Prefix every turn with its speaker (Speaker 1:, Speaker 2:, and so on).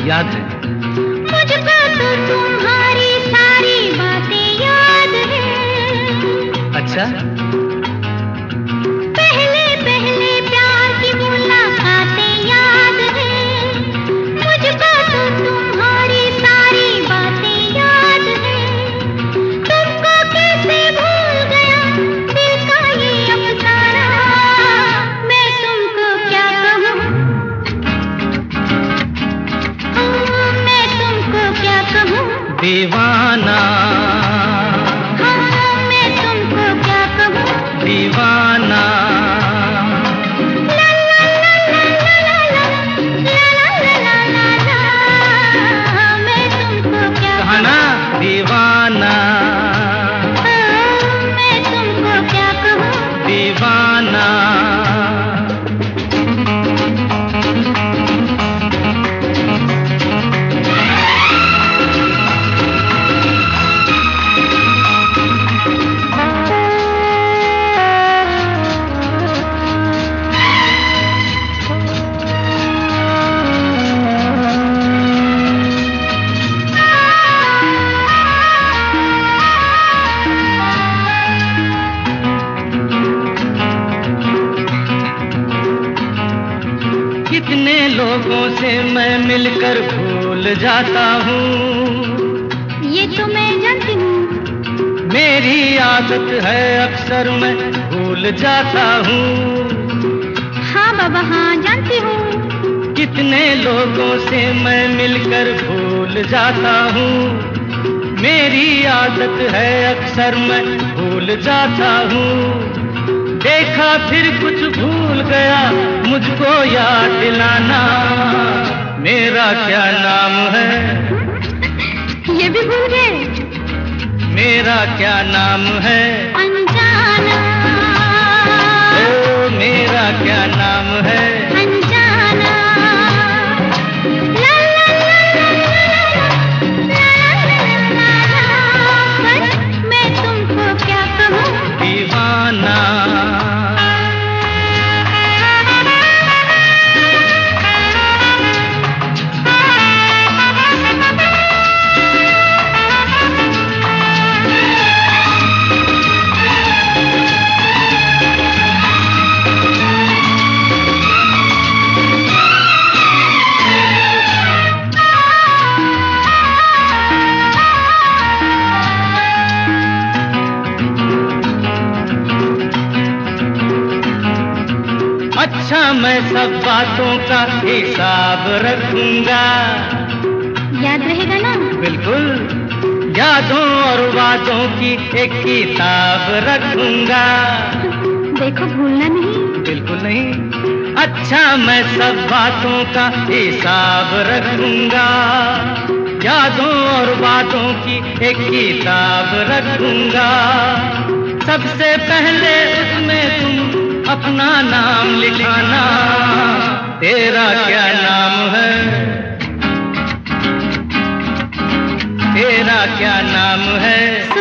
Speaker 1: याद है।
Speaker 2: मुझको तो तुम्हारी सारी बातें याद है।
Speaker 1: अच्छा,
Speaker 2: पहले पहले प्यार की मुलाकातें याद है। मुझको तो तुम्हारी सारी बातें याद है। तुमको कैसे भूल गया दिल का ये अफसाना, मैं तुमको क्या कहूँ, मैं तुमको क्या कहूँ
Speaker 1: दीवाना,
Speaker 2: हाँ मैं तुमको क्या कहूँ
Speaker 1: दीवाना।
Speaker 2: ला ला ला ला ला ला ला ला ला, मैं तुमको क्या
Speaker 1: कहा ना दीवाना,
Speaker 2: मैं तुमको क्या कहूँ
Speaker 1: दीवाना। कितने लोगों से मैं मिलकर भूल जाता हूँ,
Speaker 2: ये तो मैं जानती हूँ।
Speaker 1: मेरी आदत है अक्सर मैं भूल जाता हूँ।
Speaker 2: हाँ बाबा हाँ जानती हूँ।
Speaker 1: कितने लोगों से मैं मिलकर भूल जाता हूँ, मेरी आदत है अक्सर मैं भूल जाता हूँ। देखा फिर कुछ भूल गया, मुझको याद दिलाना, मेरा क्या नाम है,
Speaker 2: ये भी भूल गए।
Speaker 1: मेरा क्या नाम है,
Speaker 2: अनजाना,
Speaker 1: ओ मेरा क्या नाम है,
Speaker 2: अनजाना। ला ला ला ला ला ला ला, बस मैं तुमको क्या कहूँ
Speaker 1: दीवाना। अच्छा मैं सब बातों का हिसाब रखूंगा,
Speaker 2: याद रहेगा ना।
Speaker 1: बिल्कुल, यादों और वादों की एक किताब रखूंगा,
Speaker 2: देखो भूलना नहीं।
Speaker 1: बिल्कुल नहीं। अच्छा मैं सब बातों का हिसाब रखूंगा, यादों और वादों की एक किताब रखूंगा। सबसे पहले उसमें तुम अपना नाम लिखाना, तेरा क्या नाम है, तेरा क्या नाम है।